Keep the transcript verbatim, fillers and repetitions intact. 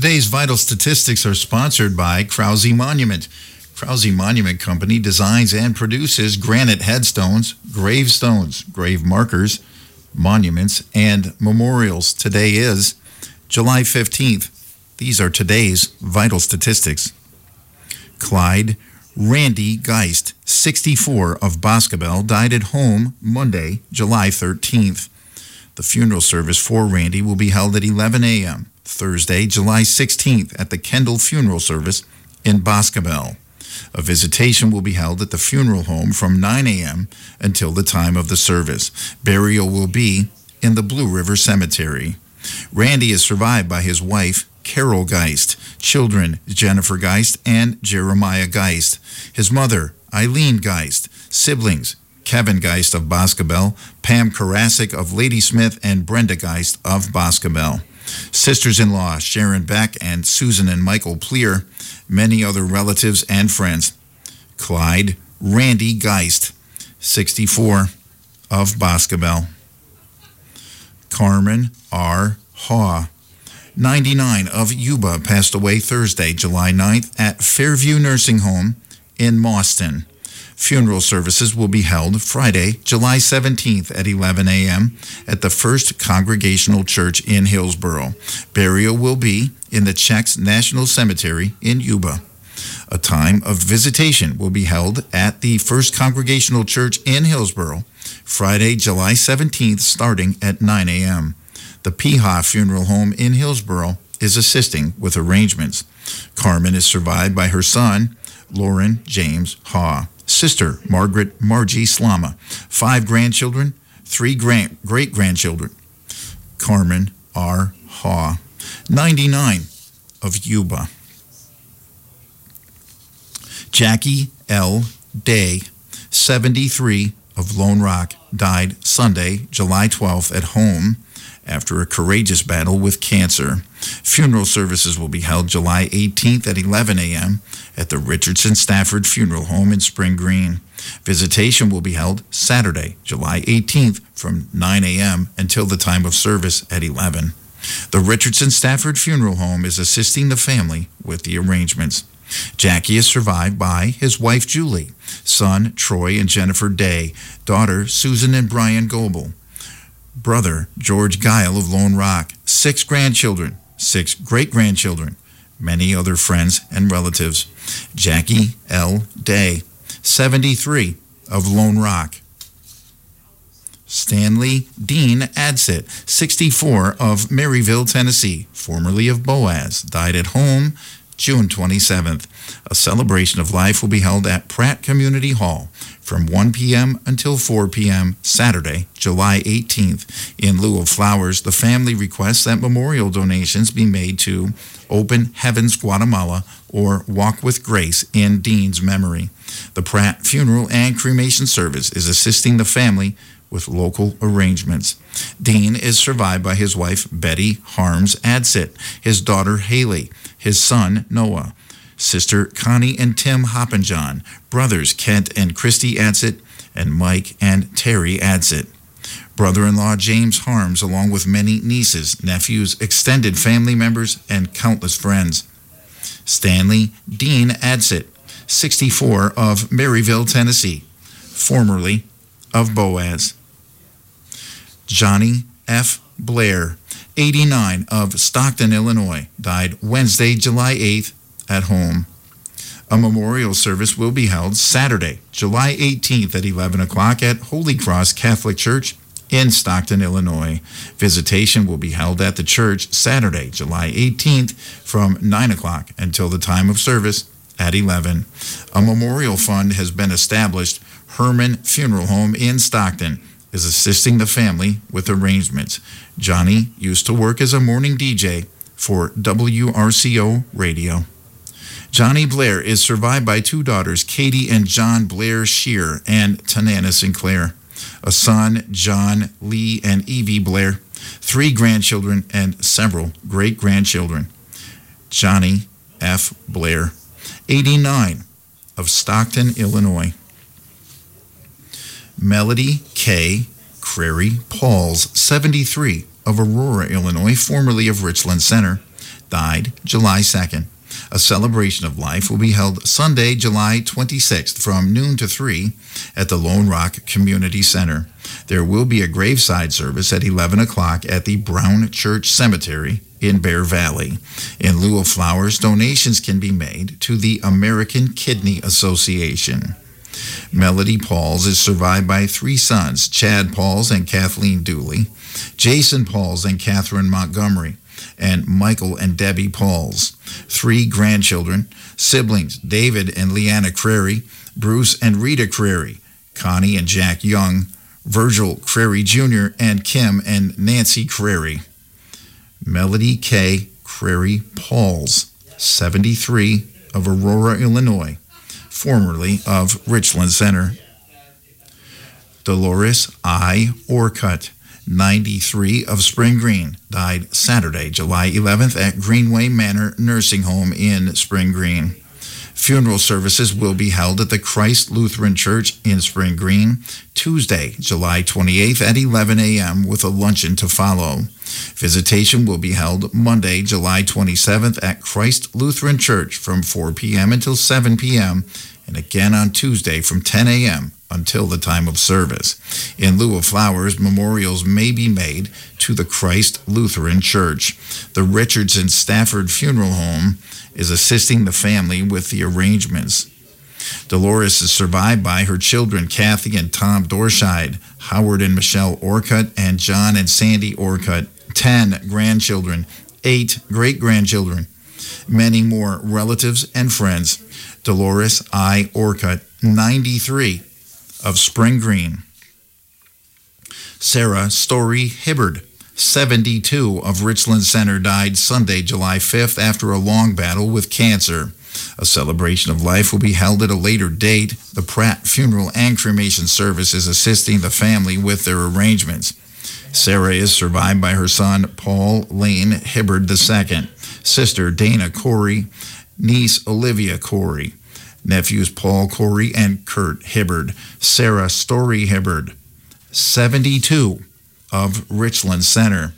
Today's vital statistics are sponsored by Krause Monument. Krause Monument Company designs and produces granite headstones, gravestones, grave markers, monuments, and memorials. Today is July fifteenth. These are today's vital statistics. Clyde Randy Geist, sixty-four, of Boscobel, died at home Monday, July thirteenth. The funeral service for Randy will be held at eleven a.m. Thursday, July sixteenth, at the Kendall Funeral Service in Boscobel. A visitation will be held at the funeral home from nine a.m. until the time of the service. Burial will be in the Blue River Cemetery. Randy is survived by his wife, Carol Geist, children Jennifer Geist and Jeremiah Geist, his mother, Eileen Geist, siblings Kevin Geist of Boscobel, Pam Karasik of Ladysmith, and Brenda Geist of Boscobel. Sisters-in-law Sharon Beck and Susan and Michael Pleer, many other relatives and friends. Clyde Randy Geist, sixty-four, of Boscobel. Carmen R. Haw, ninety-nine, of Yuba, passed away Thursday, July ninth, at Fairview Nursing Home in Mauston. Funeral services will be held Friday, July seventeenth at eleven a.m. at the First Congregational Church in Hillsboro. Burial will be in the Czechs National Cemetery in Yuba. A time of visitation will be held at the First Congregational Church in Hillsboro Friday, July seventeenth, starting at nine a.m. The Peha Funeral Home in Hillsboro is assisting with arrangements. Carmen is survived by her son, Lauren James Haw, sister Margaret Margie Slama, five grandchildren, three grand, great-grandchildren. Carmen R. Haw, ninety-nine, of Yuba. Jackie L. Day, seventy-three, of Lone Rock, died Sunday, July twelfth, at home after a courageous battle with cancer. Funeral services will be held July eighteenth at eleven a.m. at the Richardson Stafford Funeral Home in Spring Green. Visitation will be held Saturday, July eighteenth, from nine a.m. until the time of service at eleven. The Richardson Stafford Funeral Home is assisting the family with the arrangements. Jackie is survived by his wife Julie, son Troy and Jennifer Day, daughter Susan and Brian Goebel, brother George Guile of Lone Rock, six grandchildren, six great-grandchildren, many other friends and relatives. Jackie L. Day, seventy-three, of Lone Rock. Stanley Dean Adsit, sixty-four, of Maryville, Tennessee, formerly of Boaz, died at home June twenty-seventh. A celebration of life will be held at Pratt Community Hall from one p.m. until four p.m. Saturday, July eighteenth. In lieu of flowers, the family requests that memorial donations be made to Open Heavens Guatemala or Walk with Grace in Dean's memory. The Pratt Funeral and Cremation Service is assisting the family with local arrangements. Dean is survived by his wife Betty Harms Adsit, his daughter Haley, his son Noah, sister Connie and Tim Hoppenjohn, brothers Kent and Christy Adsit, and Mike and Terry Adsit. Brother-in-law James Harms, along with many nieces, nephews, extended family members, and countless friends. Stanley Dean Adsit, sixty-four, of Maryville, Tennessee, formerly of Boaz. Johnny F. Blair, eighty-nine, of Stockton, Illinois, died Wednesday, July eighth, at home. A memorial service will be held Saturday, July eighteenth at eleven o'clock at Holy Cross Catholic Church in Stockton, Illinois. Visitation will be held at the church Saturday, July eighteenth from nine o'clock until the time of service at eleven. A memorial fund has been established. Herman Funeral Home in Stockton is assisting the family with arrangements. Johnny used to work as a morning D J for W R C O Radio. Johnny Blair is survived by two daughters, Katie and John Blair Shear and Tanana Sinclair, a son, John Lee and Evie Blair, three grandchildren, and several great-grandchildren. Johnny F. Blair, eighty-nine, of Stockton, Illinois. Melody K. Crary Pauls, seventy-three, of Aurora, Illinois, formerly of Richland Center, died July second. A celebration of life will be held Sunday, July twenty-sixth from noon to three at the Lone Rock Community Center. There will be a graveside service at eleven o'clock at the Brown Church Cemetery in Bear Valley. In lieu of flowers, donations can be made to the American Kidney Association. Melody Pauls is survived by three sons, Chad Pauls and Kathleen Dooley, Jason Pauls and Catherine Montgomery, and Michael and Debbie Pauls. Three grandchildren, siblings, David and Leanna Crary, Bruce and Rita Crary, Connie and Jack Young, Virgil Crary Junior, and Kim and Nancy Crary. Melody K. Crary Pauls, seventy-three, of Aurora, Illinois, formerly of Richland Center. Dolores I. Orcutt, ninety-three, of Spring Green, died Saturday, July eleventh at Greenway Manor Nursing Home in Spring Green. Funeral services will be held at the Christ Lutheran Church in Spring Green Tuesday, July twenty-eighth at eleven a.m. with a luncheon to follow. Visitation will be held Monday, July twenty-seventh at Christ Lutheran Church from four p.m. until seven p.m. and again on Tuesday from ten a.m. until the time of service. In lieu of flowers, memorials may be made to the Christ Lutheran Church. The Richardson Stafford Funeral Home is assisting the family with the arrangements. Dolores is survived by her children, Kathy and Tom Dorscheid, Howard and Michelle Orcutt, and John and Sandy Orcutt, ten grandchildren, eight great-grandchildren, many more relatives and friends. Dolores I. Orcutt, ninety-three, of Spring Green. Sarah Story Hibbard, seventy-two, of Richland Center, died Sunday, July fifth after a long battle with cancer. A celebration of life will be held at a later date. The Pratt Funeral and Cremation Service is assisting the family with their arrangements. Sarah is survived by her son, Paul Lane Hibbard the second, sister Dana Corey, niece Olivia Corey, nephews Paul Corey and Kurt Hibbard. Sarah Story Hibbard, seventy-two, of Richland Center.